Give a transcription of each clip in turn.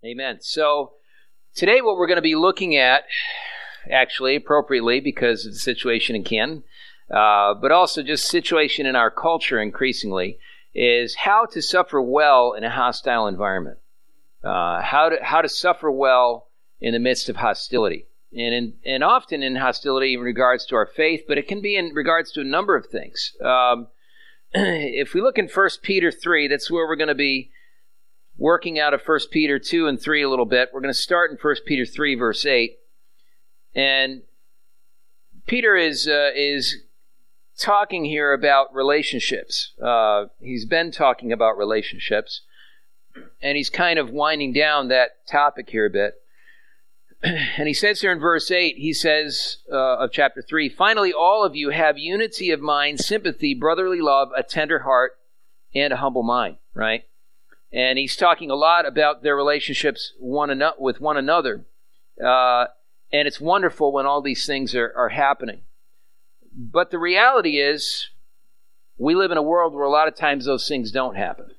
Amen. So today what we're going to be looking at, actually appropriately because of the situation in Canton, but also just situation in our culture increasingly, is how to suffer well in a hostile environment. How to suffer well in the midst of hostility. And often in hostility in regards to our faith, but it can be in regards to a number of things. If we look in 1 Peter 3, that's where we're going to be working out of 1 Peter 2 and 3 a little bit. We're going to start in 1 Peter 3, verse 8. And Peter is talking here about relationships. He's been talking about relationships, and he's kind of winding down that topic here a bit. And he says here in verse 8, he says of chapter 3, "Finally, all of you have unity of mind, sympathy, brotherly love, a tender heart, and a humble mind," right? And he's talking a lot about their relationships with one another. And it's wonderful when all these things are happening. But the reality is, we live in a world where a lot of times those things don't happen.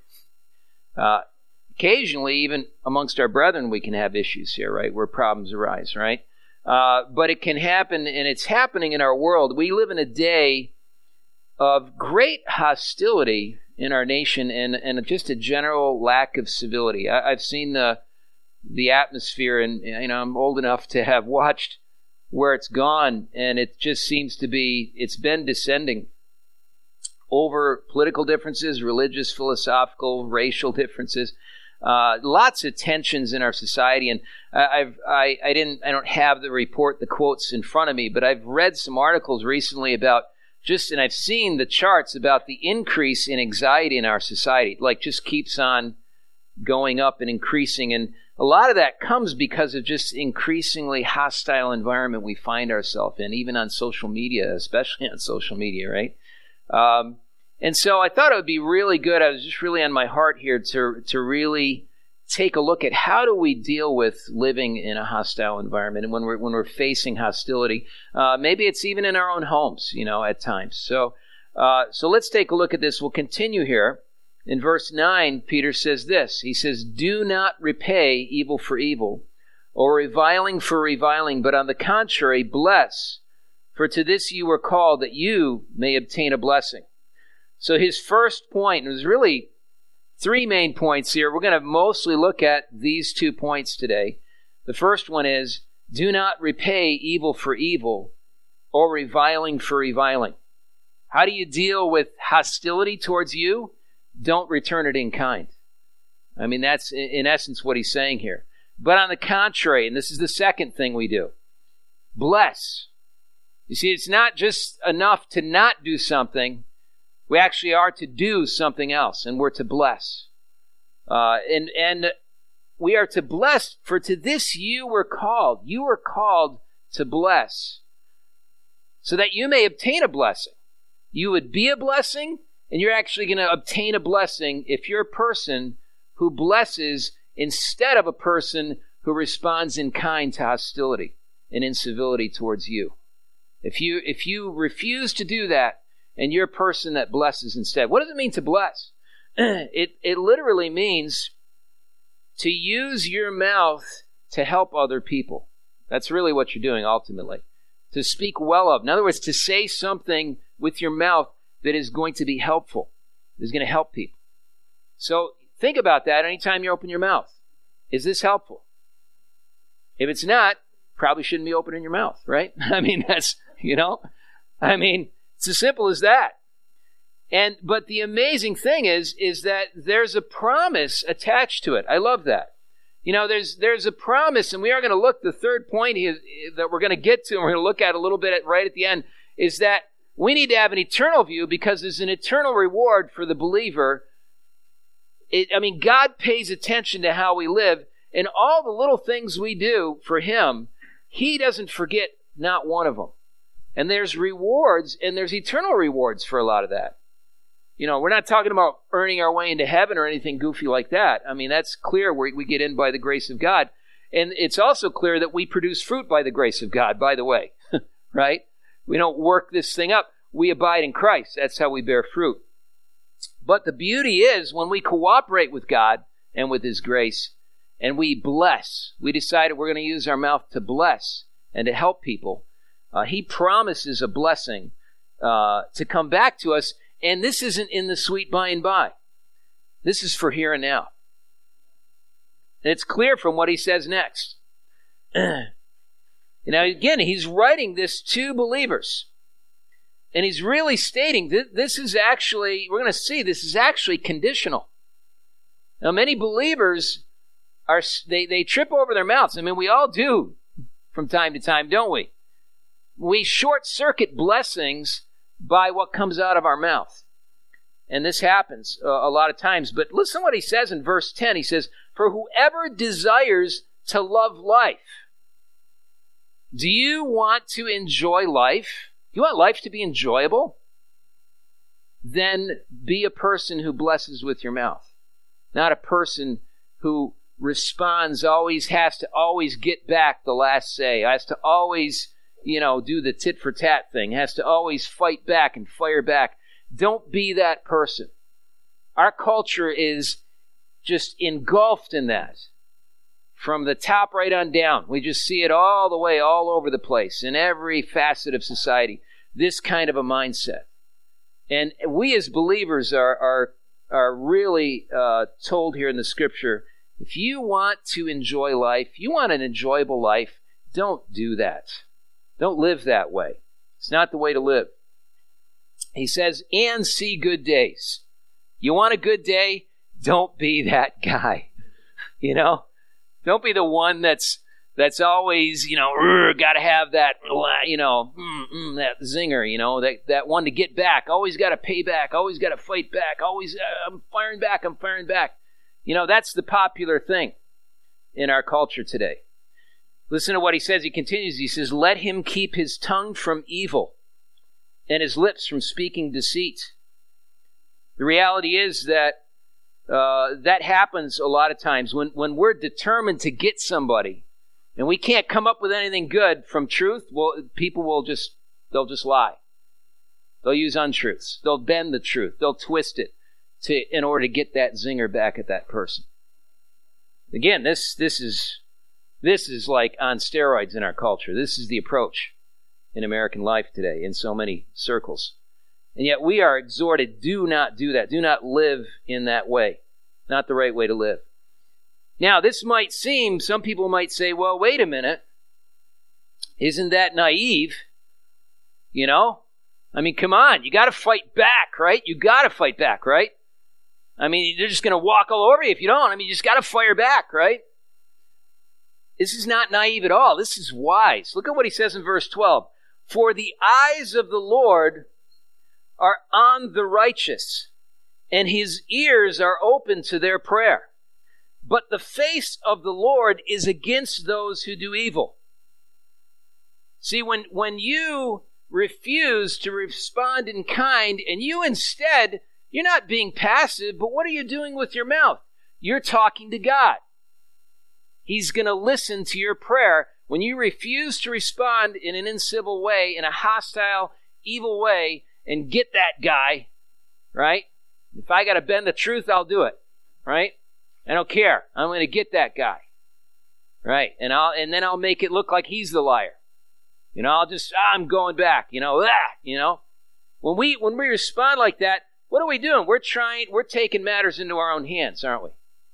Occasionally, even amongst our brethren, we can have issues here, right, where problems arise, right? But it can happen, and it's happening in our world. We live in a day of great hostility in our nation and just a general lack of civility. I've seen the atmosphere, and I'm old enough to have watched where it's gone, and it just seems to be, it's been descending over political differences, religious, philosophical, racial differences. Lots of tensions in our society, and I don't have the quotes in front of me, but I've read some articles recently about and I've seen the charts about the increase in anxiety in our society, like just keeps on going up and increasing. And a lot of that comes because of just increasingly hostile environment we find ourselves in, even on social media, especially on social media, right? And so I thought it would be really good. I was just really on my heart here to really take a look at how do we deal with living in a hostile environment, and when we're facing hostility. Maybe it's even in our own homes, at times. So let's take a look at this. We'll continue here. In verse 9, Peter says this. He says, "Do not repay evil for evil, or reviling for reviling, but on the contrary, bless. For to this you were called, that you may obtain a blessing." So his first point, and there's really three main points here. We're going to mostly look at these 2 points today. The first one is, do not repay evil for evil or reviling for reviling. How do you deal with hostility towards you? Don't return it in kind. I mean, that's in essence what he's saying here. But on the contrary, and this is the second thing we do, bless. You see, it's not just enough to not do something. We actually are to do something else, and we're to bless. And we are to bless, for to this you were called. You were called to bless, so that you may obtain a blessing. You would be a blessing, and you're actually going to obtain a blessing if you're a person who blesses instead of a person who responds in kind to hostility and incivility towards you. If you refuse to do that, and you're a person that blesses instead. What does it mean to bless? It literally means to use your mouth to help other people. That's really what you're doing ultimately. To speak well of. In other words, to say something with your mouth that is going to be helpful, is going to help people. So think about that anytime you open your mouth. Is this helpful? If it's not, probably shouldn't be opening your mouth, right? I mean, that's, it's as simple as that. But the amazing thing is that there's a promise attached to it. I love that. There's a promise, and we are going to look, the third point here that we're going to get to, and we're going to look at a little bit right at the end, is that we need to have an eternal view because there's an eternal reward for the believer. God pays attention to how we live, and all the little things we do for Him, He doesn't forget not one of them. And there's rewards, and there's eternal rewards for a lot of that. We're not talking about earning our way into heaven or anything goofy like that. I mean, that's clear. We get in by the grace of God. And it's also clear that we produce fruit by the grace of God, by the way, right? We don't work this thing up. We abide in Christ. That's how we bear fruit. But the beauty is when we cooperate with God and with His grace, and we bless. We decided we're going to use our mouth to bless and to help people. He promises a blessing to come back to us, and this isn't in the sweet by and by. This is for here and now. And it's clear from what he says next. Now, again, he's writing this to believers. And he's really stating that this is actually, we're going to see, this is actually conditional. Now, many believers, they trip over their mouths. I mean, we all do from time to time, don't we? We short-circuit blessings by what comes out of our mouth. And this happens a lot of times. But listen to what he says in verse 10. He says, "For whoever desires to love life." Do you want to enjoy life? Do you want life to be enjoyable? Then be a person who blesses with your mouth. Not a person who responds, has to always get back the last say, has to always, do the tit for tat thing, has to always fight back and fire back. Don't be that person. Our culture is just engulfed in that. From the top right on down. We just see it all the way, all over the place, in every facet of society. This kind of a mindset. And we as believers are really told here in the Scripture, if you want to enjoy life, you want an enjoyable life, don't do that. Don't live that way. It's not the way to live. He says, and see good days. You want a good day? Don't be that guy. Don't be the one that's always, got to have that, that zinger, that one to get back. Always got to pay back. Always got to fight back. Always, I'm firing back. That's the popular thing in our culture today. Listen to what he says. He continues. He says, let him keep his tongue from evil and his lips from speaking deceit. The reality is that that happens a lot of times when we're determined to get somebody and we can't come up with anything good from truth. Well, people they'll just lie. They'll use untruths. They'll bend the truth. They'll twist it in order to get that zinger back at that person. Again, this is like on steroids in our culture. This is the approach in American life today in so many circles. And yet we are exhorted, do not do that. Do not live in that way. Not the right way to live. Now, some people might say, well, wait a minute. Isn't that naive? I mean, come on. You got to fight back, right? You got to fight back, right? I mean, they're just going to walk all over you if you don't. I mean, you just got to fire back, right? This is not naive at all. This is wise. Look at what he says in verse 12. For the eyes of the Lord are on the righteous, and his ears are open to their prayer. But the face of the Lord is against those who do evil. See, when you refuse to respond in kind, and you're not being passive, but what are you doing with your mouth? You're talking to God. He's going to listen to your prayer. When you refuse to respond in an uncivil way, in a hostile, evil way, and get that guy, right? If I got to bend the truth, I'll do it, right? I don't care. I'm going to get that guy, right? And then I'll make it look like he's the liar. I'm going back. When we respond like that, what are we doing? We're taking matters into our own hands, aren't we?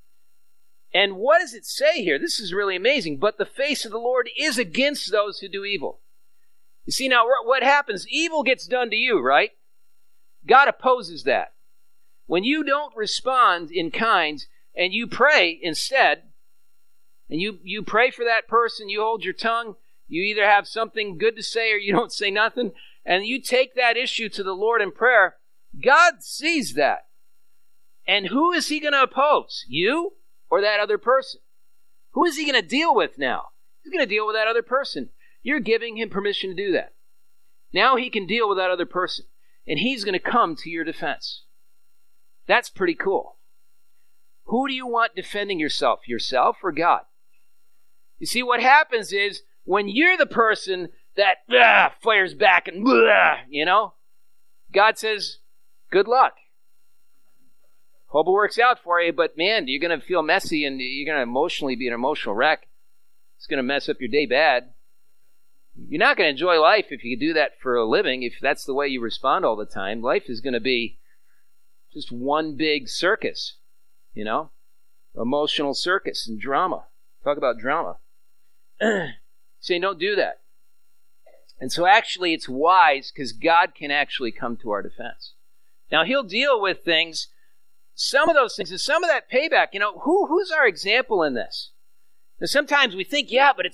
And what does it say here? This is really amazing. But the face of the Lord is against those who do evil. You see, now what happens? Evil gets done to you, right? God opposes that. When you don't respond in kind and you pray instead, and you pray for that person, you hold your tongue, you either have something good to say or you don't say nothing, and you take that issue to the Lord in prayer, God sees that. And who is he going to oppose? You or that other person? Who is he going to deal with now? He's going to deal with that other person. You're giving him permission to do that. Now he can deal with that other person. And he's going to come to your defense. That's pretty cool. Who do you want defending yourself? Yourself or God? You see, what happens is when you're the person that fires back and God says, good luck. Hope it works out for you, but man, you're going to feel messy and you're going to emotionally be an emotional wreck. It's going to mess up your day bad. You're not going to enjoy life if you do that for a living, if that's the way you respond all the time. Life is going to be just one big circus, emotional circus and drama. Talk about drama. Saying don't do that. And so actually it's wise because God can actually come to our defense. Now he'll deal with things, some of those things, and some of that payback. Who's our example in this? Now sometimes we think, yeah, but it's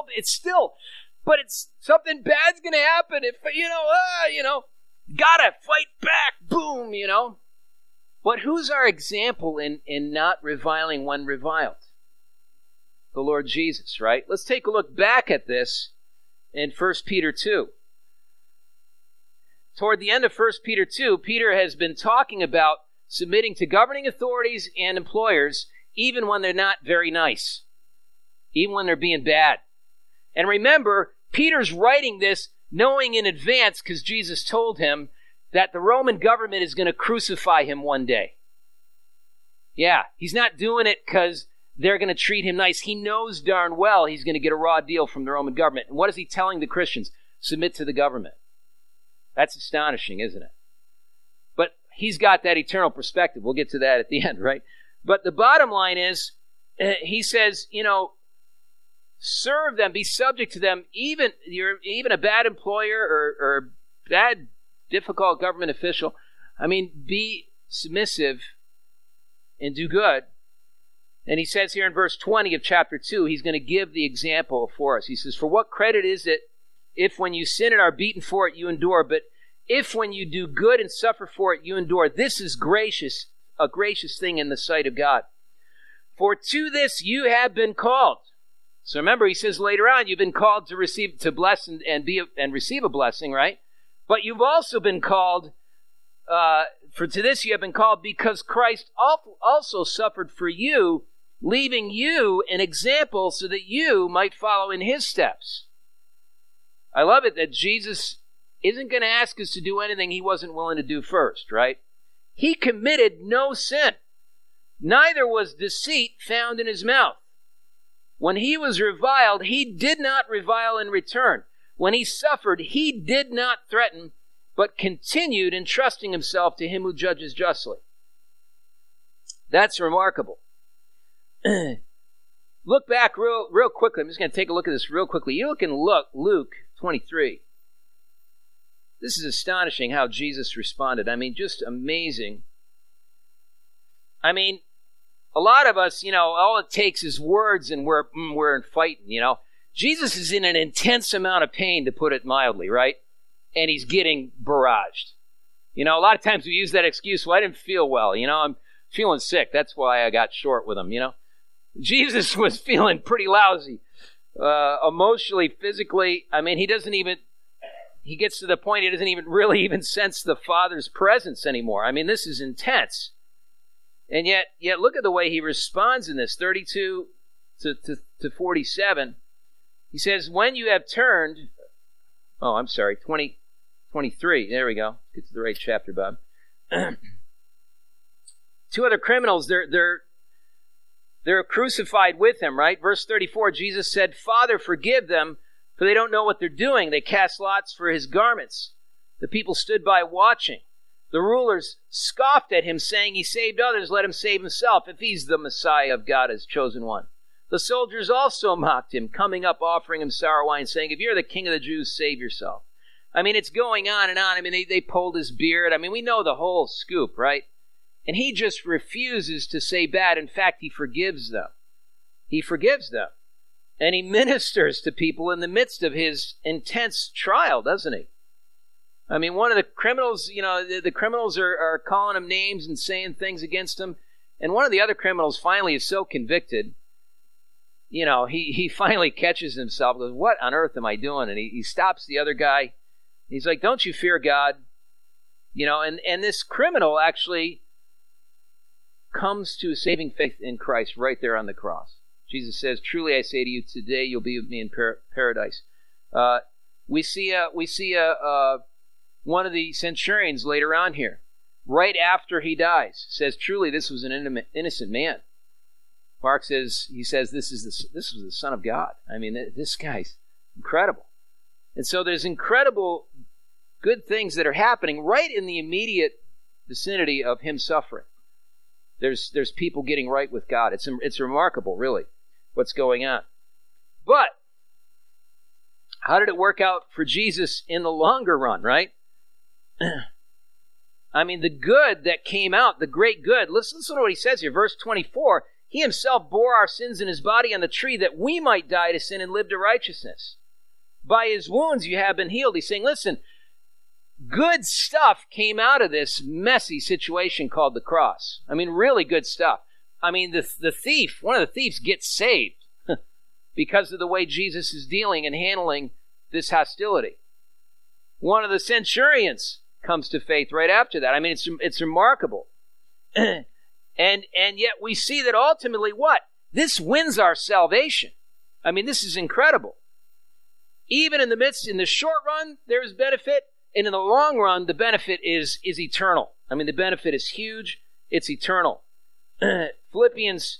something bad's going to happen if, gotta fight back, boom, But who's our example in not reviling when reviled? The Lord Jesus, right? Let's take a look back at this in 1 Peter 2. Toward the end of 1 Peter 2, Peter has been talking about submitting to governing authorities and employers even when they're not very nice, even when they're being bad. And remember, Peter's writing this knowing in advance, because Jesus told him that the Roman government is going to crucify him one day. Yeah, he's not doing it because they're going to treat him nice. He knows darn well he's going to get a raw deal from the Roman government. And what is he telling the Christians? Submit to the government. That's astonishing, isn't it? But he's got that eternal perspective. We'll get to that at the end, right? But the bottom line is, he says, serve them, be subject to them, even a bad employer or bad, difficult government official. Be submissive and do good. And he says here in verse 20 of chapter 2, he's going to give the example for us. He says, for what credit is it if when you sin and are beaten for it, you endure, but if when you do good and suffer for it, you endure, this is a gracious thing in the sight of God. For to this you have been called. So remember, he says later on, you've been called to bless and receive a blessing, right? But you've also been called, to this you have been called because Christ also suffered for you, leaving you an example so that you might follow in his steps. I love it that Jesus isn't going to ask us to do anything he wasn't willing to do first, right? He committed no sin. Neither was deceit found in his mouth. When he was reviled, he did not revile in return. When he suffered, he did not threaten, but continued entrusting himself to him who judges justly. That's remarkable. Look back real quickly. I'm just going to take a look at this real quickly. You look in Luke 23. This is astonishing how Jesus responded. Just amazing. A lot of us, all it takes is words and we're in fighting, Jesus is in an intense amount of pain, to put it mildly, right? And he's getting barraged. A lot of times we use that excuse, well, I didn't feel well, I'm feeling sick. That's why I got short with him, Jesus was feeling pretty lousy, emotionally, physically. He gets to the point he doesn't even really sense the Father's presence anymore. This is intense. And yet look at the way he responds in this, 32 to 47. He says, when you have turned, 23. There we go. Get to the right chapter, Bob. Two other criminals, they're crucified with him, right? Verse 34, Jesus said, Father, forgive them, for they don't know what they're doing. They cast lots for his garments. The people stood by watching. The rulers scoffed at him, saying, he saved others, let him save himself, if he's the Messiah of God, his chosen one. The soldiers also mocked him, coming up, offering him sour wine, saying, if you're the king of the Jews, save yourself. It's going on and on. They pulled his beard. We know the whole scoop, right? And he just refuses to say bad. In fact, he forgives them. He forgives them. And he ministers to people in the midst of his intense trial, doesn't he? One of the criminals, the criminals are calling him names and saying things against him. And one of the other criminals finally is so convicted, he finally catches himself, goes, what on earth am I doing? And he stops the other guy. He's like, don't you fear God? And this criminal actually comes to a saving faith in Christ right there on the cross. Jesus says, truly I say to you, today you'll be with me in paradise. We see one of the centurions later on here. right after he dies, says, truly, this was an innocent man. Mark says, this was the Son of God. I mean, this guy's incredible. And so there's incredible good things that are happening right in the immediate vicinity of him suffering. There's people getting right with God. It's remarkable, really, what's going on. But how did it work out for Jesus in the longer run, right? I mean, the good that came out, the great good. Listen to what he says here, verse 24. He himself bore our sins in his body on the tree that we might die to sin and live to righteousness. By his wounds you have been healed. He's saying, listen, good stuff came out of this messy situation called the cross. I mean, really good stuff. I mean, the thief, one of the thieves gets saved because of the way Jesus is dealing and handling this hostility. One of the centurions comes to faith right after that. I mean, it's remarkable. And yet we see that ultimately what? This wins our salvation. I mean, this is incredible. Even in the short run, there is benefit. And in the long run, the benefit is eternal. I mean, the benefit is huge. It's eternal. Philippians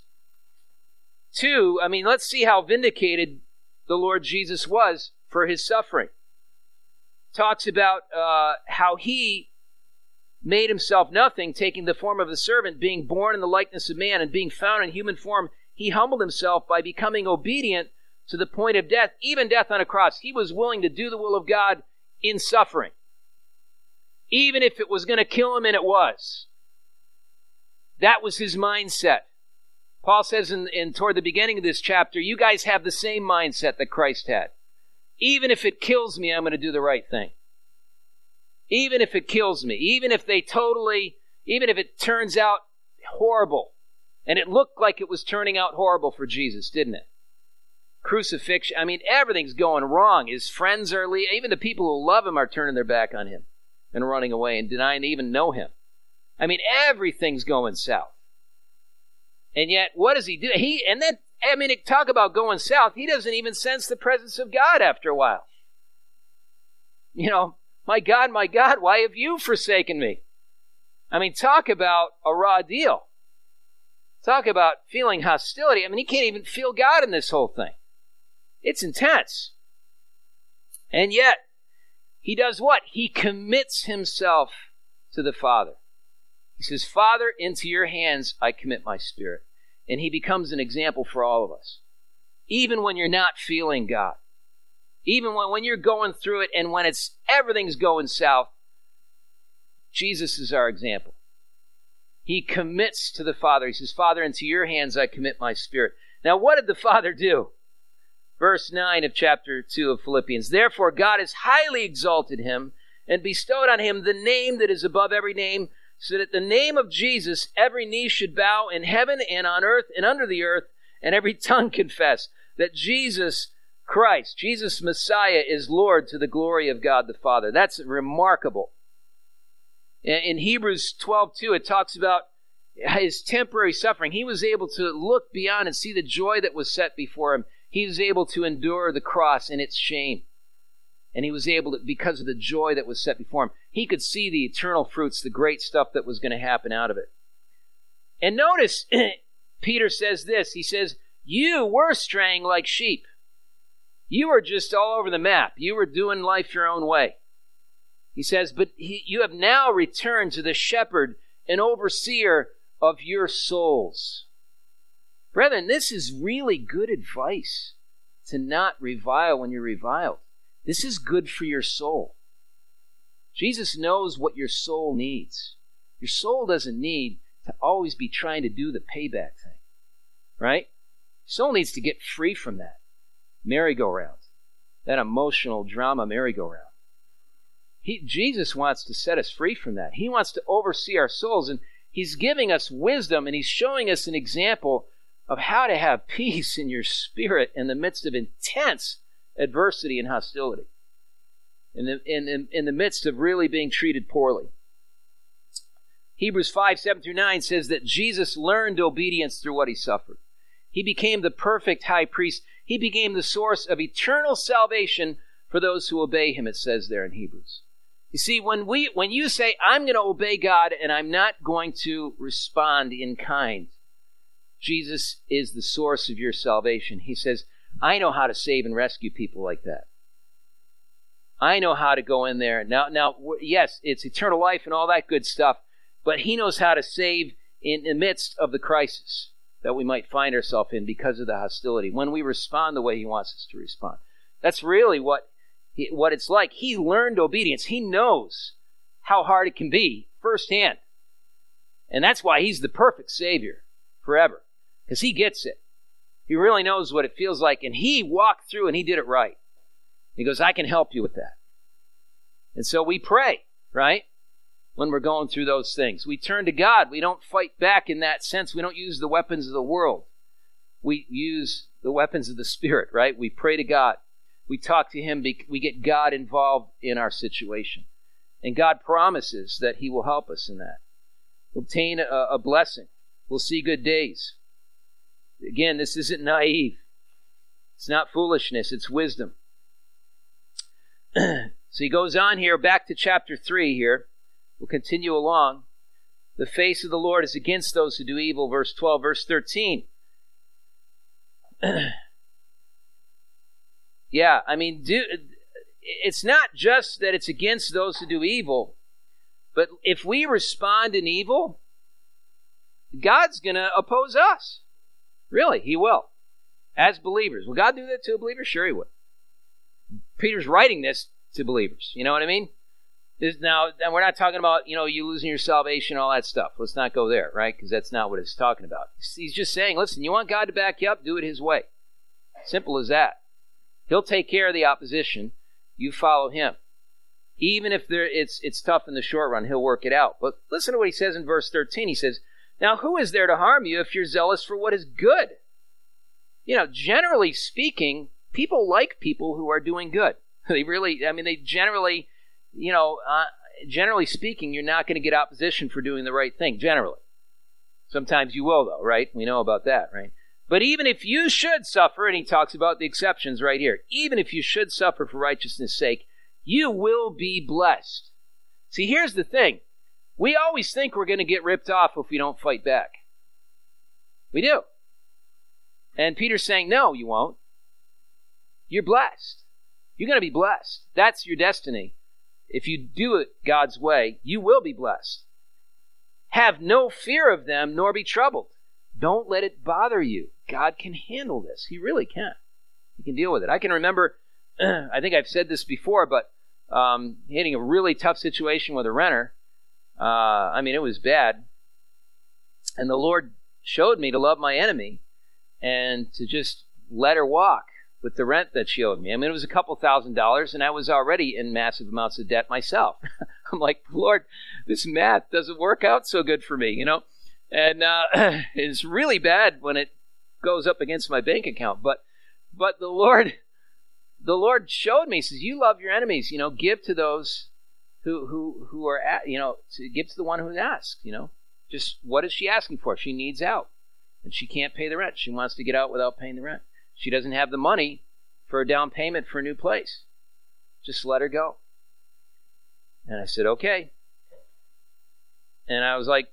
2, I mean, let's see how vindicated the Lord Jesus was for his suffering. Talks about how he made himself nothing, taking the form of a servant, being born in the likeness of man, and being found in human form, he humbled himself by becoming obedient to the point of death, even death on a cross. He was willing to do the will of God in suffering, even if it was going to kill him, and it was. That was his mindset. Paul says toward the beginning of this chapter, you guys have the same mindset that Christ had. Even if it kills me, I'm going to do the right thing. Even if it kills me, even if it turns out horrible. And it looked like it was turning out horrible for Jesus, didn't it? Crucifixion, I mean, everything's going wrong. His friends are leaving. Even the people who love him are turning their back on him and running away and denying they even know him. I mean, everything's going south. And yet, what does he do? Talk about going south. He doesn't even sense the presence of God after a while. You know, my God, why have you forsaken me? I mean, talk about a raw deal. Talk about feeling hostility. I mean, he can't even feel God in this whole thing. It's intense. And yet, he does what? He commits himself to the Father. He says, Father, into your hands I commit my spirit. And he becomes an example for all of us. Even when you're not feeling God. Even when you're going through it and when everything's going south, Jesus is our example. He commits to the Father. He says, Father, into your hands I commit my spirit. Now, what did the Father do? Verse 9 of chapter 2 of Philippians. Therefore, God has highly exalted him and bestowed on him the name that is above every name, so that the name of Jesus every knee should bow in heaven and on earth and under the earth, and every tongue confess that Jesus Christ, Jesus Messiah, is Lord to the glory of God the Father. That's remarkable. In Hebrews 12:2, it talks about his temporary suffering. He was able to look beyond and see the joy that was set before him. He was able to endure the cross and its shame. And he was able to, because of the joy that was set before him, he could see the eternal fruits, the great stuff that was going to happen out of it. And notice, Peter says this. He says, you were straying like sheep. You were just all over the map. You were doing life your own way. He says, but you have now returned to the shepherd and overseer of your souls. Brethren, this is really good advice, to not revile when you're reviled. This is good for your soul. Jesus knows what your soul needs. Your soul doesn't need to always be trying to do the payback thing, right? Your soul needs to get free from that merry-go-round, that emotional drama merry-go-round. Jesus wants to set us free from that. He wants to oversee our souls, and he's giving us wisdom, and he's showing us an example of how to have peace in your spirit in the midst of intense adversity and hostility, in the midst of really being treated poorly. Hebrews 5:7-9 says that Jesus learned obedience through what he suffered. He became the perfect high priest. He became the source of eternal salvation for those who obey him, it says there in Hebrews. You see, when you say, I'm going to obey God and I'm not going to respond in kind, Jesus is the source of your salvation. He says, I know how to save and rescue people like that. I know how to go in there. Now, yes, it's eternal life and all that good stuff, but he knows how to save in the midst of the crisis that we might find ourselves in because of the hostility, when we respond the way he wants us to respond. That's really what it's like. He learned obedience. He knows how hard it can be firsthand. And that's why he's the perfect Savior forever, because he gets it. He really knows what it feels like, and he walked through and he did it right. He goes, I can help you with that. And so we pray, right? When we're going through those things. We turn to God. We don't fight back in that sense. We don't use the weapons of the world. We use the weapons of the Spirit, right? We pray to God. We talk to him. We get God involved in our situation. And God promises that he will help us in that. We'll obtain a blessing. We'll see good days. Again, this isn't naive. It's not foolishness. It's wisdom. So he goes on here, back to chapter 3 here. We'll continue along. The face of the Lord is against those who do evil, verse 12. Verse 13. Yeah, I mean, it's not just that it's against those who do evil, but if we respond in evil, God's going to oppose us. Really, he will. As believers. Will God do that to a believer? Sure he would. Peter's writing this to believers. You know what I mean? Now, we're not talking about, you losing your salvation, all that stuff. Let's not go there, right? Because that's not what it's talking about. He's just saying, listen, you want God to back you up? Do it his way. Simple as that. He'll take care of the opposition. You follow him. Even if it's tough in the short run, he'll work it out. But listen to what he says in verse 13. He says, now who is there to harm you if you're zealous for what is good? Generally speaking, people like people who are doing good. They generally, generally speaking, you're not going to get opposition for doing the right thing, generally. Sometimes you will, though, right? We know about that, right? But even if you should suffer, and he talks about the exceptions right here, even if you should suffer for righteousness' sake, you will be blessed. See, here's the thing. We always think we're going to get ripped off if we don't fight back. We do. And Peter's saying, no, you won't. You're blessed. You're going to be blessed. That's your destiny. If you do it God's way, you will be blessed. Have no fear of them, nor be troubled. Don't let it bother you. God can handle this. He really can. He can deal with it. I can remember, I think I've said this before, but hitting a really tough situation with a renter. It was bad. And the Lord showed me to love my enemy and to just let her walk with the rent that she owed me. It was a couple $1,000s, and I was already in massive amounts of debt myself. I'm like, Lord, this math doesn't work out so good for me, And it's really bad when it goes up against my bank account. But the Lord showed me, he says, you love your enemies, give to those who are at, give to the one who asks, Just what is she asking for? She needs out. And she can't pay the rent. She wants to get out without paying the rent. She doesn't have the money for a down payment for a new place. Just let her go. And I said, okay. And I was like,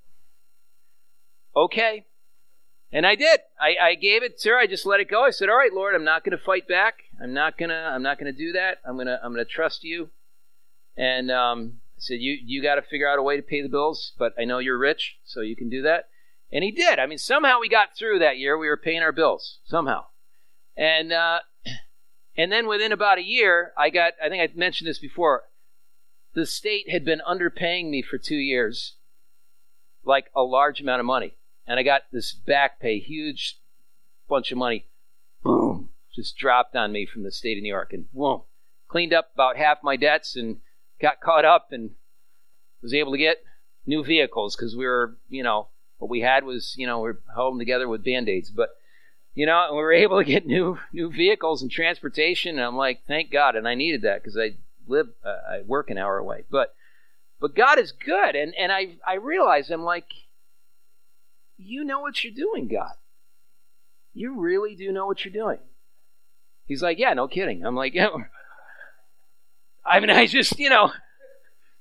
okay. And I did. I gave it to her. I just let it go. I said, all right, Lord, I'm not going to fight back. I'm not going to do that. I'm going to trust you. And I said, you got to figure out a way to pay the bills, but I know you're rich, so you can do that. And he did. Somehow we got through that year. We were paying our bills somehow. And then within about a year, I think I mentioned this before, the state had been underpaying me for 2 years, like a large amount of money. And I got this back pay, huge bunch of money, boom, just dropped on me from the state of New York. And boom, cleaned up about half my debts and got caught up and was able to get new vehicles because we were, what we had was, we're holding together with Band-Aids. But, we were able to get new vehicles and transportation. And I'm like, thank God. And I needed that because I work an hour away. But God is good. And I realized, I'm like, you know what you're doing, God. You really do know what you're doing. He's like, yeah, no kidding. I'm like, yeah. I just,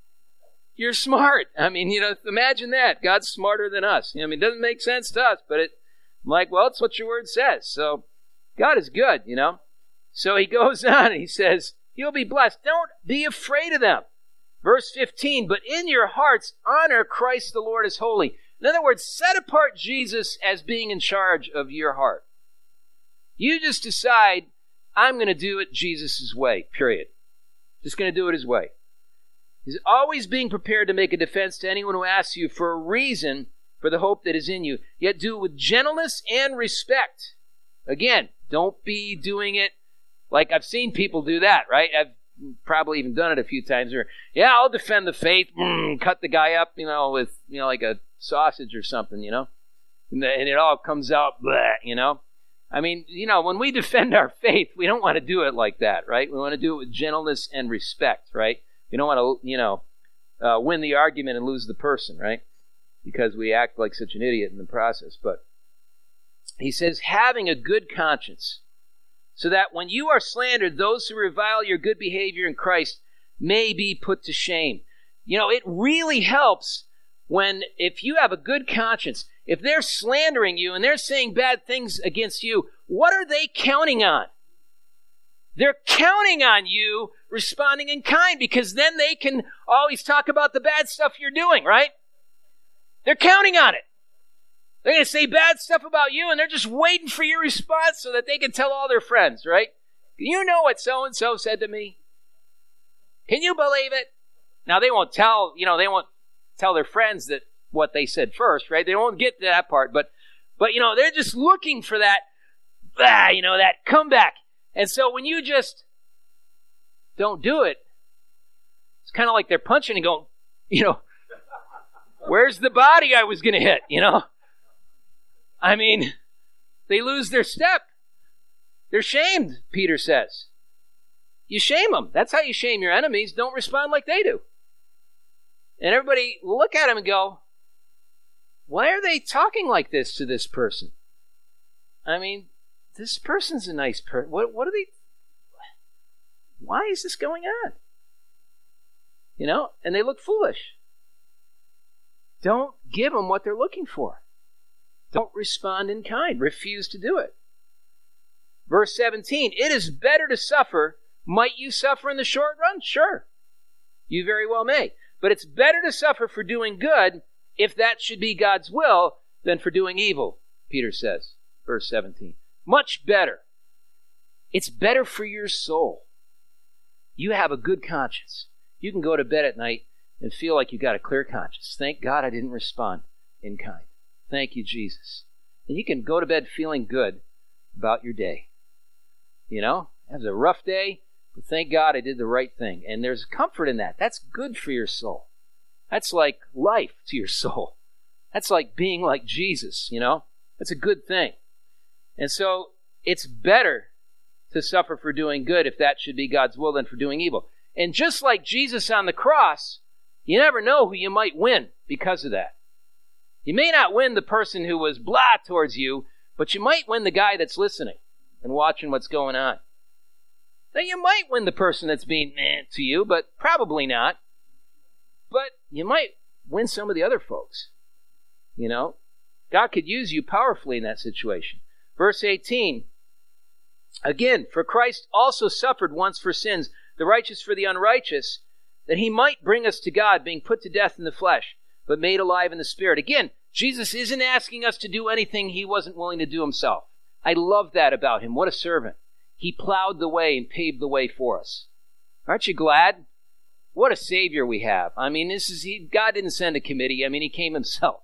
you're smart. I mean, imagine that. God's smarter than us. I mean, it doesn't make sense to us, but I'm like, well, it's what your word says. So God is good, So he goes on and he says, you'll be blessed. Don't be afraid of them. Verse 15, but in your hearts, honor Christ the Lord as holy. In other words, set apart Jesus as being in charge of your heart. You just decide, I'm going to do it Jesus' way, period. Just going to do it his way. He's always being prepared to make a defense to anyone who asks you for a reason for the hope that is in you, yet do it with gentleness and respect. Again, don't be doing it like I've seen people do that, right? I've probably even done it a few times where, I'll defend the faith, cut the guy up, with, like a sausage or something, and it all comes out, bleh, I mean, when we defend our faith, we don't want to do it like that, right? We want to do it with gentleness and respect, right? We don't want to, win the argument and lose the person, right? Because we act like such an idiot in the process. But he says, having a good conscience, so that when you are slandered, those who revile your good behavior in Christ may be put to shame. It really helps if you have a good conscience, if they're slandering you and they're saying bad things against you, what are they counting on? They're counting on you responding in kind, because then they can always talk about the bad stuff you're doing, right? They're counting on it. They're going to say bad stuff about you, and they're just waiting for your response so that they can tell all their friends, right? You know what so-and-so said to me? Can you believe it? Now, they won't tell their friends that what they said first, right? They won't get to that part, but they're just looking for that, that comeback. And so when you just don't do it, it's kind of like they're punching and going, where's the body I was going to hit, I mean, they lose their step. They're shamed, Peter says. You shame them. That's how you shame your enemies. Don't respond like they do. And everybody will look at him and go, why are they talking like this to this person? I mean, this person's a nice person. What are they? Why is this going on? And they look foolish. Don't give them what they're looking for. Don't respond in kind. Refuse to do it. Verse 17, it is better to suffer. Might you suffer in the short run? Sure. You very well may. But it's better to suffer for doing good, if that should be God's will, than for doing evil, Peter says. Verse 17. Much better. It's better for your soul. You have a good conscience. You can go to bed at night and feel like you got a clear conscience. Thank God I didn't respond in kind. Thank you, Jesus. And you can go to bed feeling good about your day. It was a rough day, but thank God I did the right thing. And there's comfort in that. That's good for your soul. That's like life to your soul. That's like being like Jesus, That's a good thing. And so it's better to suffer for doing good, if that should be God's will, than for doing evil. And just like Jesus on the cross, you never know who you might win because of that. You may not win the person who was blah towards you, but you might win the guy that's listening and watching what's going on. Now, you might win the person that's being to you, but probably not. But you might win some of the other folks. God could use you powerfully in that situation. Verse 18, again, for Christ also suffered once for sins, the righteous for the unrighteous, that he might bring us to God, being put to death in the flesh, but made alive in the spirit. Again, Jesus isn't asking us to do anything he wasn't willing to do himself. I love that about him. What a servant. He plowed the way and paved the way for us. Aren't you glad? What a Savior we have. I mean, God didn't send a committee. I mean, he came himself,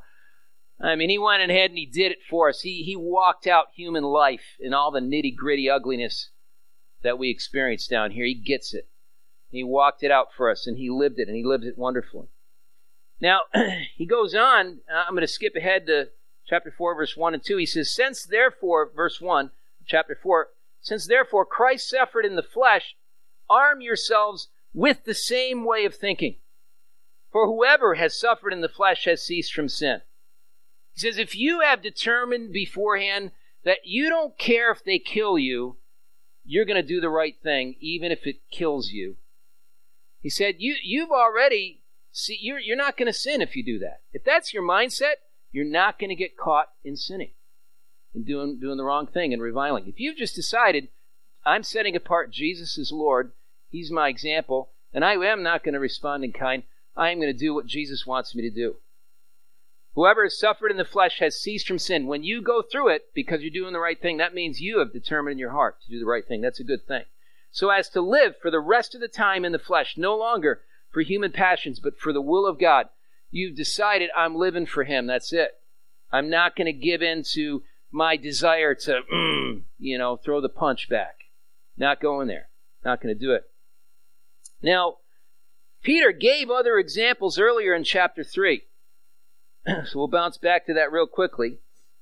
I mean, he went ahead and he did it for us. He walked out human life in all the nitty-gritty ugliness that we experience down here. He gets it. He walked it out for us, and he lived it, and he lived it wonderfully. Now, he goes on. I'm going to skip ahead to chapter 4, verse 1 and 2. He says, since therefore, verse 1, chapter 4, since therefore Christ suffered in the flesh, arm yourselves with the same way of thinking. For whoever has suffered in the flesh has ceased from sin. He says, if you have determined beforehand that you don't care if they kill you, you're going to do the right thing, even if it kills you. He said, you've already See, you're not going to sin if you do that. If that's your mindset, you're not going to get caught in sinning and doing the wrong thing and reviling. If you've just decided, I'm setting apart Jesus as Lord, He's my example, and I am not going to respond in kind, I am going to do what Jesus wants me to do. Whoever has suffered in the flesh has ceased from sin. When you go through it because you're doing the right thing, that means you have determined in your heart to do the right thing. That's a good thing. So as to live for the rest of the time in the flesh, no longer for human passions, but for the will of God. You've decided, I'm living for Him. That's it. I'm not going to give in to my desire to, throw the punch back. Not going there. Not going to do it. Now, Peter gave other examples earlier in chapter 3. So we'll bounce back to that real quickly.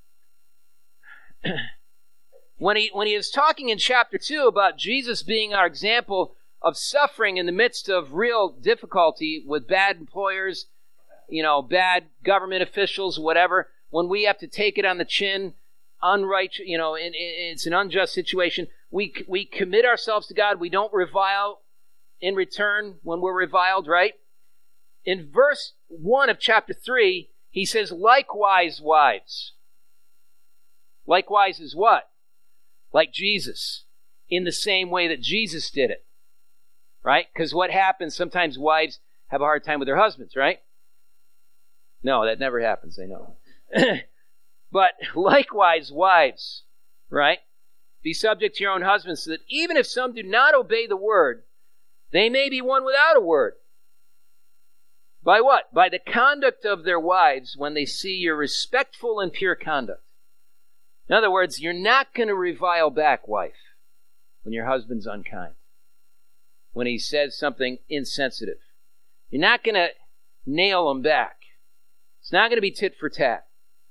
When he was talking in chapter 2 about Jesus being our example of suffering in the midst of real difficulty with bad employers, bad government officials, whatever, when we have to take it on the chin, unrighteous, it's an unjust situation, we commit ourselves to God. We don't revile in return when we're reviled, right? In verse 1 of chapter 3, he says, likewise, wives. Likewise is what? Like Jesus, in the same way that Jesus did it, right? Because what happens, sometimes wives have a hard time with their husbands, right? No, that never happens, I know. But likewise, wives, right? Be subject to your own husbands, so that even if some do not obey the word, they may be won without a word. By what? By the conduct of their wives when they see your respectful and pure conduct. In other words, you're not going to revile back, wife, when your husband's unkind, when he says something insensitive. You're not going to nail him back. It's not going to be tit for tat.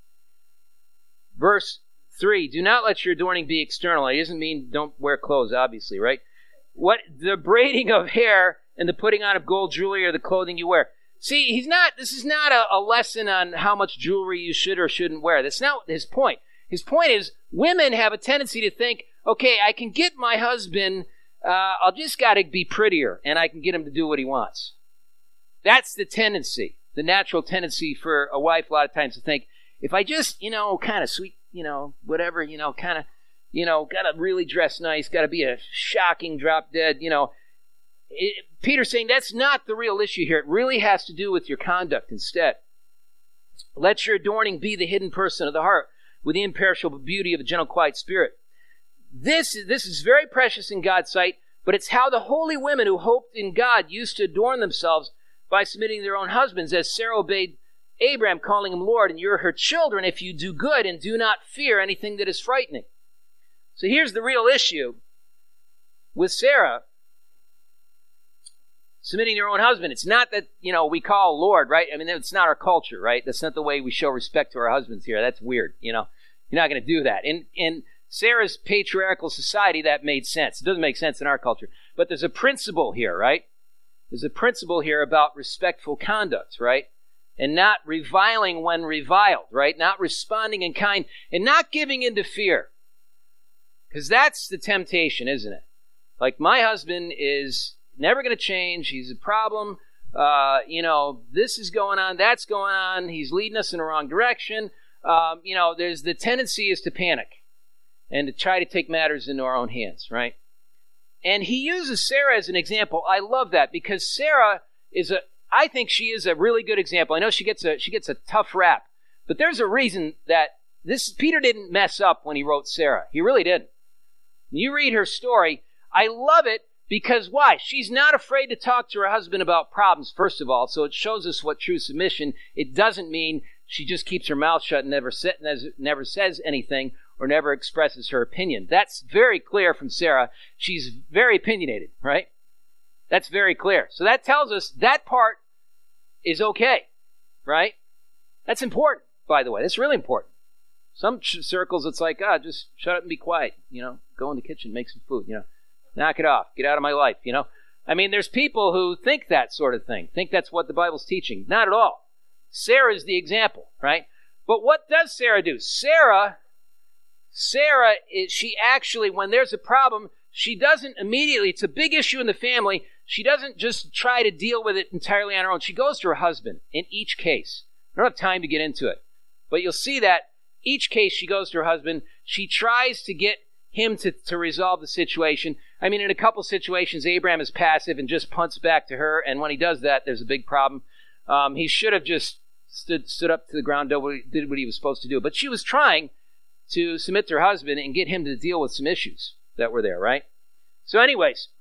Verse 3, do not let your adorning be external. It doesn't mean don't wear clothes, obviously, right? What the braiding of hair and the putting on of gold jewelry or the clothing you wear. See, this is not a lesson on how much jewelry you should or shouldn't wear. That's not his point. His point is, women have a tendency to think, okay, I can get my husband, I'll just got to be prettier, and I can get him to do what he wants. That's the tendency, the natural tendency for a wife a lot of times to think, if I just, kind of sweet, whatever, kind of, got to really dress nice, got to be a shocking drop dead, Peter's saying that's not the real issue here. It really has to do with your conduct instead. Let your adorning be the hidden person of the heart with the imperishable beauty of a gentle, quiet spirit. This is very precious in God's sight, but it's how the holy women who hoped in God used to adorn themselves by submitting their own husbands, as Sarah obeyed Abraham, calling him Lord, and you're her children if you do good and do not fear anything that is frightening. So here's the real issue with Sarah submitting to her own husband. It's not that, we call Lord, right? I mean, it's not our culture, right? That's not the way we show respect to our husbands here. That's weird, You're not going to do that. In Sarah's patriarchal society, that made sense. It doesn't make sense in our culture. But there's a principle here, right? There's a principle here about respectful conduct, right? And not reviling when reviled, right? Not responding in kind and not giving in to fear. Because that's the temptation, isn't it? Like, my husband is never going to change. He's a problem. This is going on. That's going on. He's leading us in the wrong direction. There's the tendency is to panic and to try to take matters into our own hands, right? And he uses Sarah as an example. I love that because Sarah I think she is a really good example. I know she gets a tough rap, but there's a reason that Peter didn't mess up when he wrote Sarah. He really didn't. You read her story. I love it. Because why? She's not afraid to talk to her husband about problems, first of all, so it shows us what true submission. It doesn't mean she just keeps her mouth shut and never says anything or never expresses her opinion. That's very clear from Sarah. She's very opinionated, right? That's very clear. So that tells us that part is okay, right? That's important, by the way. That's really important. Some circles, it's like, just shut up and be quiet, go in the kitchen, make some food, knock it off. Get out of my life, I mean, there's people who think that sort of thing. Think that's what the Bible's teaching. Not at all. Sarah is the example, right? But what does Sarah do? Sarah, she actually, when there's a problem, she doesn't immediately, it's a big issue in the family, she doesn't just try to deal with it entirely on her own. She goes to her husband in each case. I don't have time to get into it, but you'll see that each case she goes to her husband. She tries to get him to resolve the situation. I mean, in a couple situations, Abraham is passive and just punts back to her, and when he does that, there's a big problem. He should have just stood up to the ground, did what he was supposed to do. But she was trying to submit to her husband and get him to deal with some issues that were there, right? So anyways,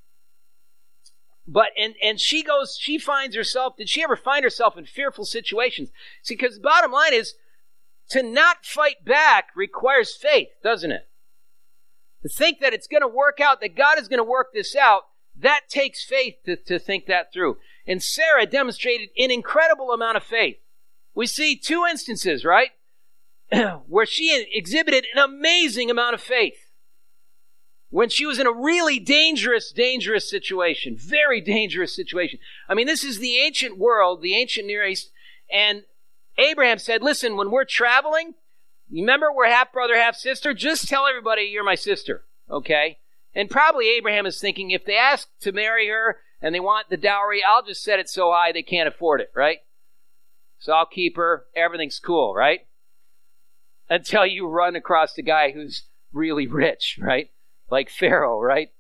and she finds herself, did she ever find herself in fearful situations? See, because the bottom line is, to not fight back requires faith, doesn't it? To think that it's going to work out, that God is going to work this out, that takes faith to think that through. And Sarah demonstrated an incredible amount of faith. We see two instances, right? Where she exhibited an amazing amount of faith. When she was in a really dangerous situation, very dangerous situation. I mean, this is the ancient world, the ancient Near East, and Abraham said, listen, when we're traveling, remember we're half brother, half sister, just tell everybody you're my sister, okay? And probably Abraham is thinking, if they ask to marry her and they want the dowry, I'll just set it so high they can't afford it, right? So I'll keep her, everything's cool, right? Until you run across the guy who's really rich, right? Like Pharaoh, right?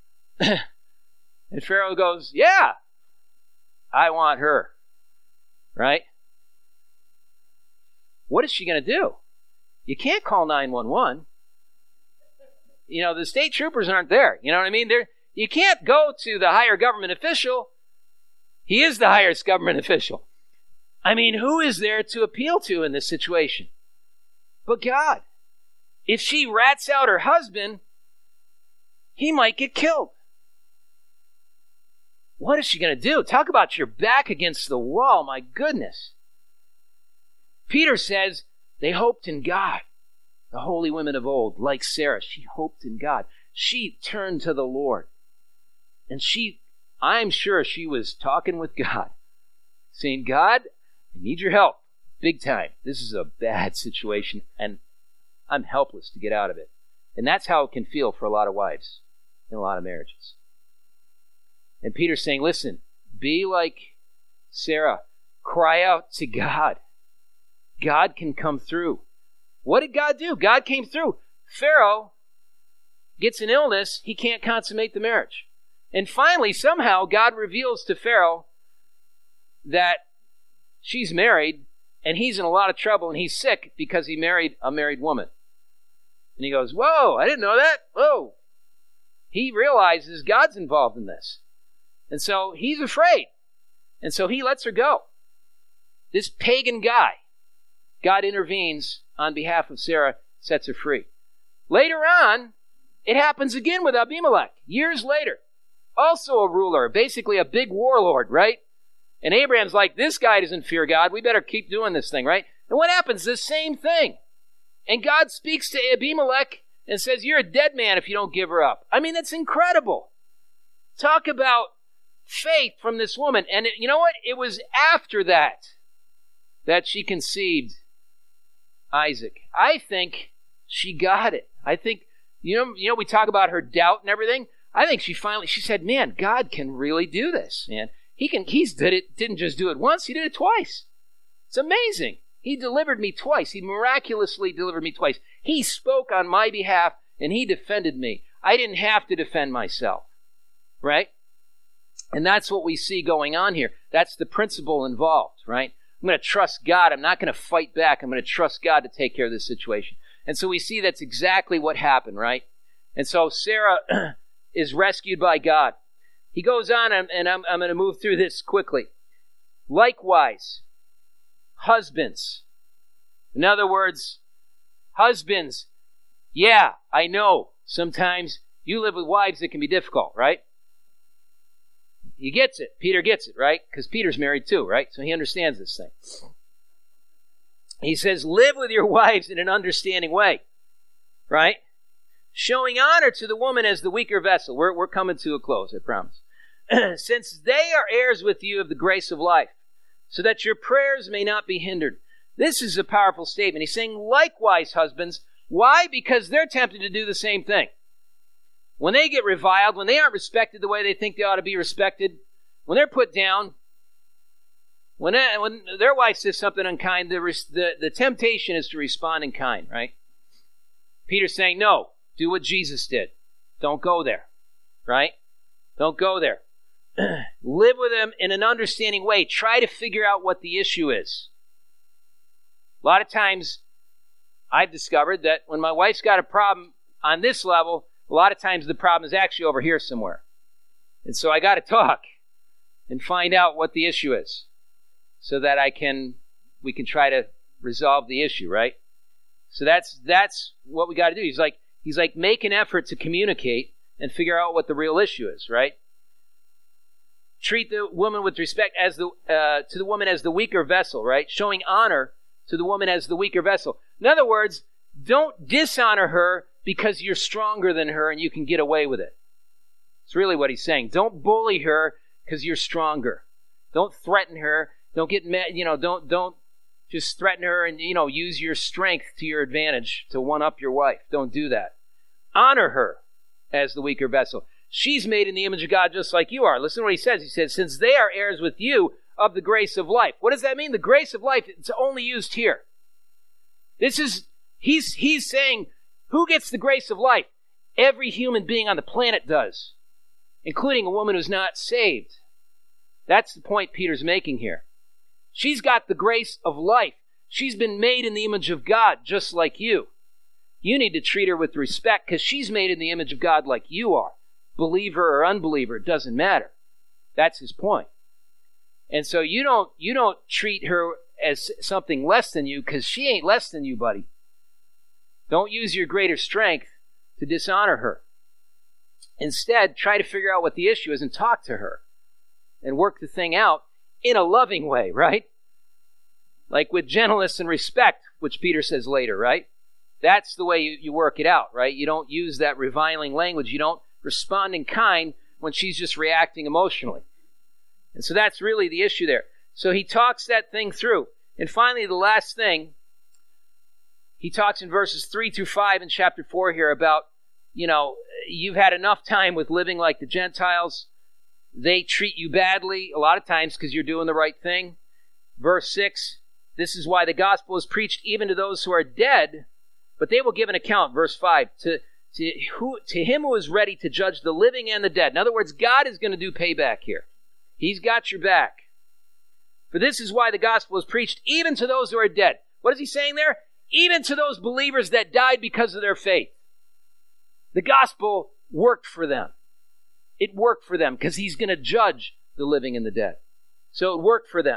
And Pharaoh goes, yeah, I want her, right? What is she going to do? You can't call 911. You know, the state troopers aren't there. You know what I mean? You can't go to the higher government official. He is the highest government official. I mean, who is there to appeal to in this situation? But God. If she rats out her husband, he might get killed. What is she going to do? Talk about your back against the wall. My goodness. Peter says they hoped in God. The holy women of old, like Sarah, she hoped in God. She turned to the Lord. And I'm sure she was talking with God, saying, God, I need your help, big time. This is a bad situation, and I'm helpless to get out of it. And that's how it can feel for a lot of wives in a lot of marriages. And Peter's saying, listen, be like Sarah. Cry out to God. God can come through. What did God do? God came through. Pharaoh gets an illness. He can't consummate the marriage. And finally, somehow, God reveals to Pharaoh that she's married, and he's in a lot of trouble, and he's sick because he married a married woman. And he goes, whoa, I didn't know that. Whoa. He realizes God's involved in this. And so he's afraid. And so he lets her go. This pagan guy, God intervenes on behalf of Sarah, sets her free. Later on, it happens again with Abimelech, years later. Also a ruler, basically a big warlord, right? And Abraham's like, this guy doesn't fear God. We better keep doing this thing, right? And what happens? The same thing. And God speaks to Abimelech and says, you're a dead man if you don't give her up. I mean, that's incredible. Talk about faith from this woman. And you know what? It was after that she conceived Isaac. I think she got it. I think, you know, we talk about her doubt and everything. I think she said, man, God can really do this, man. Didn't just do it once, he did it twice. It's amazing. He delivered me twice. He miraculously delivered me twice. He spoke on my behalf and he defended me. I didn't have to defend myself, right? And that's what we see going on here. That's the principle involved, right? I'm going to trust God. I'm not going to fight back. I'm going to trust God to take care of this situation. And so we see that's exactly what happened, right? And so Sarah is rescued by God. He goes on, and I'm going to move through this quickly. Likewise, husbands. In other words, husbands, yeah, I know sometimes you live with wives that can be difficult, right? He gets it. Peter gets it, right? Because Peter's married too, right? So he understands this thing. He says, live with your wives in an understanding way, right? Showing honor to the woman as the weaker vessel. We're coming to a close, I promise. Since they are heirs with you of the grace of life, so that your prayers may not be hindered. This is a powerful statement. He's saying, likewise, husbands. Why? Because they're tempted to do the same thing. when they get reviled, when they aren't respected the way they think they ought to be respected, when they're put down, when their wife says something unkind, the temptation is to respond in kind, right? Peter's saying, no, do what Jesus did. Don't go there, right? Don't go there. Live with them in an understanding way. Try to figure out what the issue is. A lot of times, I've discovered that when my wife's got a problem on this level, a lot of times the problem is actually over here somewhere. And so I got to talk and find out what the issue is so that we can try to resolve the issue, right? So that's what we got to do. He's like, make an effort to communicate and figure out what the real issue is, right? Treat the woman with respect to the woman as the weaker vessel, right? Showing honor to the woman as the weaker vessel. In other words, don't dishonor her because you're stronger than her and you can get away with it. It's really what he's saying. Don't bully her because you're stronger. Don't threaten her. Don't get mad. Don't just threaten her and use your strength to your advantage to one up your wife. Don't do that. Honor her as the weaker vessel. She's made in the image of God just like you are. Listen to what he says. He says, since they are heirs with you of the grace of life. What does that mean? The grace of life, it's only used here. He's saying, who gets the grace of life? Every human being on the planet does, including a woman who's not saved. That's the point Peter's making here. She's got the grace of life. She's been made in the image of God just like you. You need to treat her with respect because she's made in the image of God like you are. Believer or unbeliever, it doesn't matter. That's his point. And so you don't treat her as something less than you because she ain't less than you, buddy. Don't use your greater strength to dishonor her. Instead, try to figure out what the issue is and talk to her and work the thing out in a loving way, right? Like with gentleness and respect, which Peter says later, right? That's the way you work it out, right? You don't use that reviling language. You don't respond in kind when she's just reacting emotionally. And so that's really the issue there. So he talks that thing through. And finally, the last thing, he talks in verses 3 through 5 in chapter 4 here about, you've had enough time with living like the Gentiles. They treat you badly a lot of times because you're doing the right thing. Verse 6, this is why the gospel is preached even to those who are dead, but they will give an account. Verse 5, to him who is ready to judge the living and the dead. In other words, God is going to do payback here. He's got your back. For this is why the gospel is preached even to those who are dead. What is he saying there? Even to those believers that died because of their faith. The gospel worked for them. It worked for them because he's going to judge the living and the dead. So it worked for them.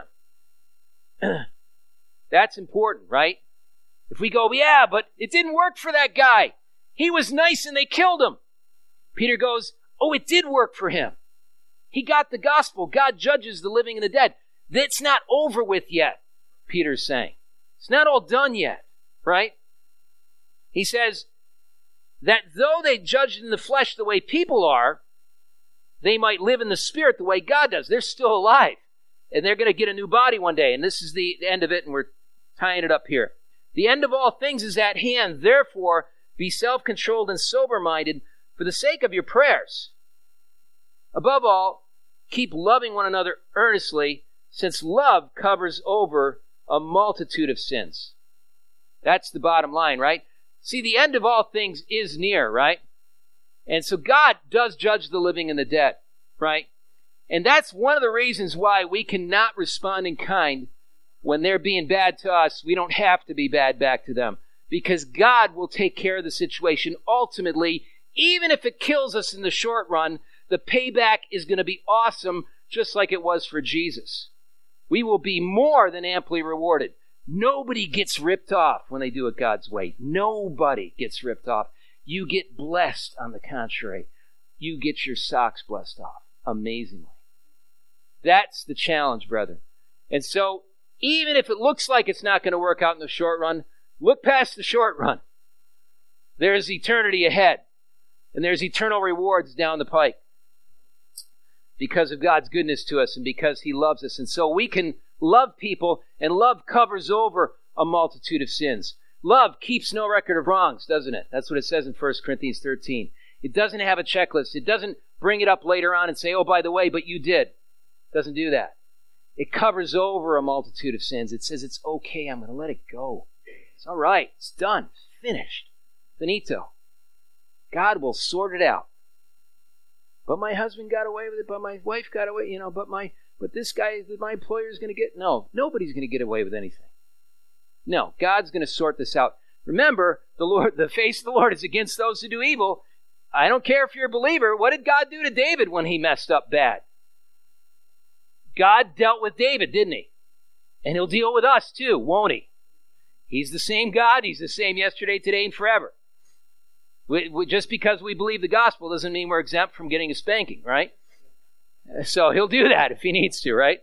That's important, right? If we go, yeah, but it didn't work for that guy. He was nice and they killed him. Peter goes, oh, it did work for him. He got the gospel. God judges the living and the dead. That's not over with yet, Peter's saying. It's not all done yet, right? He says that though they judged in the flesh the way people are, they might live in the spirit the way God does. They're still alive. And they're going to get a new body one day. And this is the end of it, and we're tying it up here. The end of all things is at hand. Therefore, be self-controlled and sober-minded for the sake of your prayers. Above all, keep loving one another earnestly, since love covers over a multitude of sins. That's the bottom line, right? See, the end of all things is near, right? And so God does judge the living and the dead, right? And that's one of the reasons why we cannot respond in kind when they're being bad to us. We don't have to be bad back to them because God will take care of the situation. Ultimately, even if it kills us in the short run, the payback is going to be awesome, just like it was for Jesus. We will be more than amply rewarded. Nobody gets ripped off when they do it God's way. Nobody gets ripped off. You get blessed, on the contrary. You get your socks blessed off, amazingly. That's the challenge, brethren. And so, even if it looks like it's not going to work out in the short run, look past the short run. There's eternity ahead. And there's eternal rewards down the pike. Because of God's goodness to us and because he loves us. And so we can love people, and love covers over a multitude of sins. Love keeps no record of wrongs, doesn't it? That's what it says in 1 Corinthians 13. It doesn't have a checklist. It doesn't bring it up later on and say, oh, by the way, but you did. It doesn't do that. It covers over a multitude of sins. It says it's okay. I'm going to let it go. It's all right. It's done. It's finished. Finito. God will sort it out. But my husband got away with it. But my wife got away. But this guy, my employer is going to get. No, nobody's going to get away with anything. No, God's going to sort this out. Remember, the face of the Lord is against those who do evil. I don't care if you're a believer. What did God do to David when he messed up bad? God dealt with David, didn't he? And he'll deal with us too, won't he? He's the same God. He's the same yesterday, today, and forever. Just because we believe the gospel doesn't mean we're exempt from getting a spanking, right? So he'll do that if he needs to, right?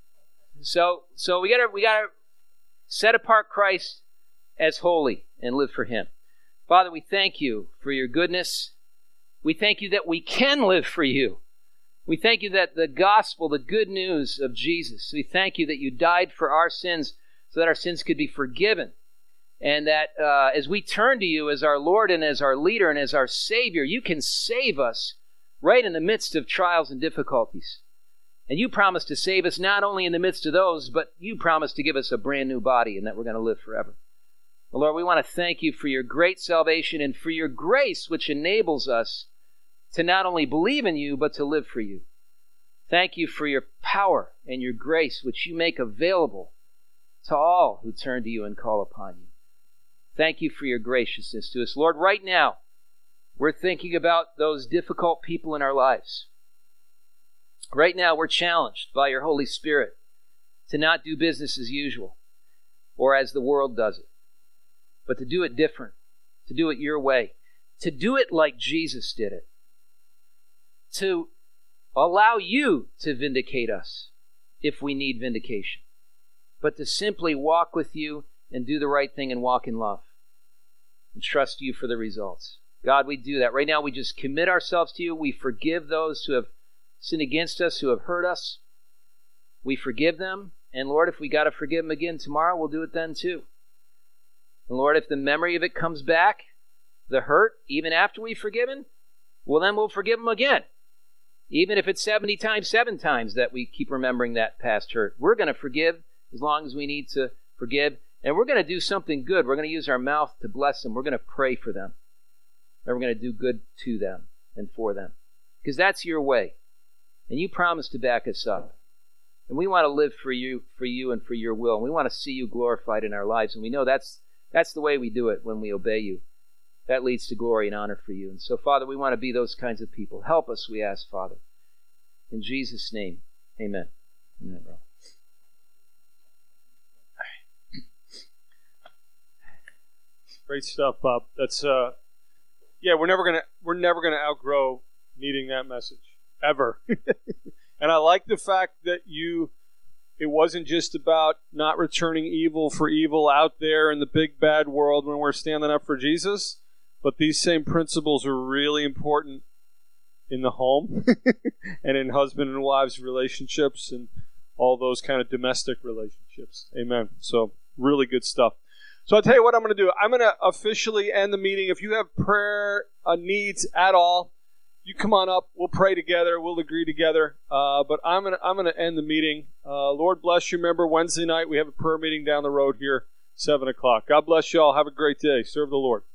So we gotta set apart Christ as holy and live for him. Father, we thank you for your goodness. We thank you that we can live for you. We thank you that the gospel, the good news of Jesus, we thank you that you died for our sins so that our sins could be forgiven. And that as we turn to you as our Lord and as our leader and as our Savior, you can save us right in the midst of trials and difficulties. And you promise to save us not only in the midst of those, but you promise to give us a brand new body and that we're going to live forever. Well, Lord, we want to thank you for your great salvation and for your grace, which enables us to not only believe in you, but to live for you. Thank you for your power and your grace, which you make available to all who turn to you and call upon you. Thank you for your graciousness to us. Lord, right now, we're thinking about those difficult people in our lives. Right now, we're challenged by your Holy Spirit to not do business as usual or as the world does it, but to do it different, to do it your way, to do it like Jesus did it, to allow you to vindicate us if we need vindication, but to simply walk with you and do the right thing and walk in love and trust you for the results. God, we do that. Right now, we just commit ourselves to you. We forgive those who have sinned against us, who have hurt us. We forgive them. And Lord, if we got to forgive them again tomorrow, we'll do it then too. And Lord, if the memory of it comes back, the hurt, even after we've forgiven, well, then we'll forgive them again. Even if it's 70 times, 7 times that we keep remembering that past hurt. We're going to forgive as long as we need to forgive. And we're going to do something good. We're going to use our mouth to bless them. We're going to pray for them. And we're going to do good to them and for them. Because that's your way. And you promise to back us up. And we want to live for you and for your will. And we want to see you glorified in our lives. And we know that's the way we do it when we obey you. That leads to glory and honor for you. And so, Father, we want to be those kinds of people. Help us, we ask, Father. In Jesus' name, amen. Amen, bro. Great stuff, Bob. That's we're never gonna outgrow needing that message ever. And I like the fact that it wasn't just about not returning evil for evil out there in the big bad world when we're standing up for Jesus, but these same principles are really important in the home and in husband and wives relationships and all those kind of domestic relationships. Amen. So really good stuff. So I'll tell you what I'm going to do. I'm going to officially end the meeting. If you have prayer needs at all, you come on up. We'll pray together. We'll agree together. But I'm going to end the meeting. Lord bless you. Remember, Wednesday night we have a prayer meeting down the road here, 7 o'clock. God bless you all. Have a great day. Serve the Lord.